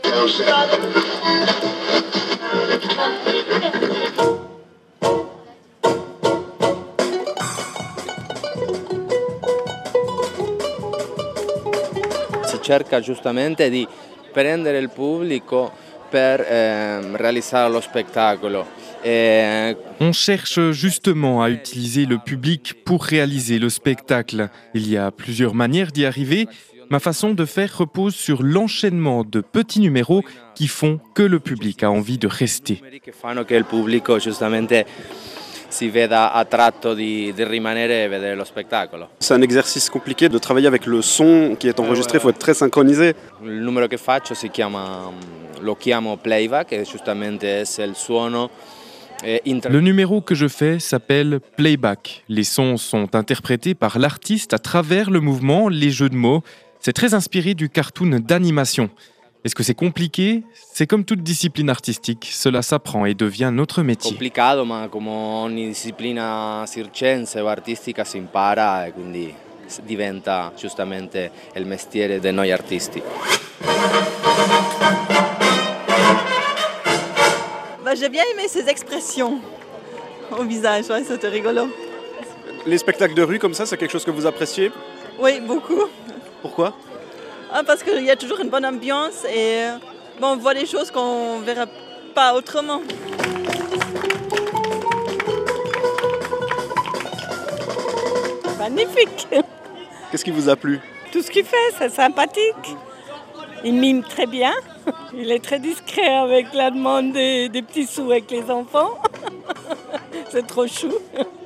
Si cerca giustamente di prendere il pubblico per realizzare lo spettacolo. On cherche justement à utiliser le public pour réaliser le spectacle. Il y a plusieurs manières d'y arriver. Ma façon de faire repose sur l'enchaînement de petits numéros qui font que le public a envie de rester. Che fanno che il pubblico giustamente si veda attratto di rimanere e vedere lo spettacolo. C'est un exercice compliqué de travailler avec le son qui est enregistré, il faut être très synchronisé. Il numero che faccio lo chiamo playback e giustamente è il suono. Le numéro que je fais s'appelle Playback. Les sons sont interprétés par l'artiste à travers le mouvement, les jeux de mots. C'est très inspiré du cartoon d'animation. Est-ce que c'est compliqué? C'est comme toute discipline artistique, cela s'apprend et devient notre métier. Complicato, ma come ogni disciplina circense o artistica si impara e quindi diventa giustamente il mestiere di noi artisti. J'ai bien aimé ces expressions au visage, ouais, c'était rigolo. Les spectacles de rue comme ça, c'est quelque chose que vous appréciez? Oui, beaucoup. Pourquoi? Parce qu'il y a toujours une bonne ambiance et on voit des choses qu'on ne verra pas autrement. Magnifique. Qu'est-ce qui vous a plu? Tout ce qu'il fait, c'est sympathique. Il mime très bien. Il est très discret avec la demande des petits sous avec les enfants. C'est trop chou.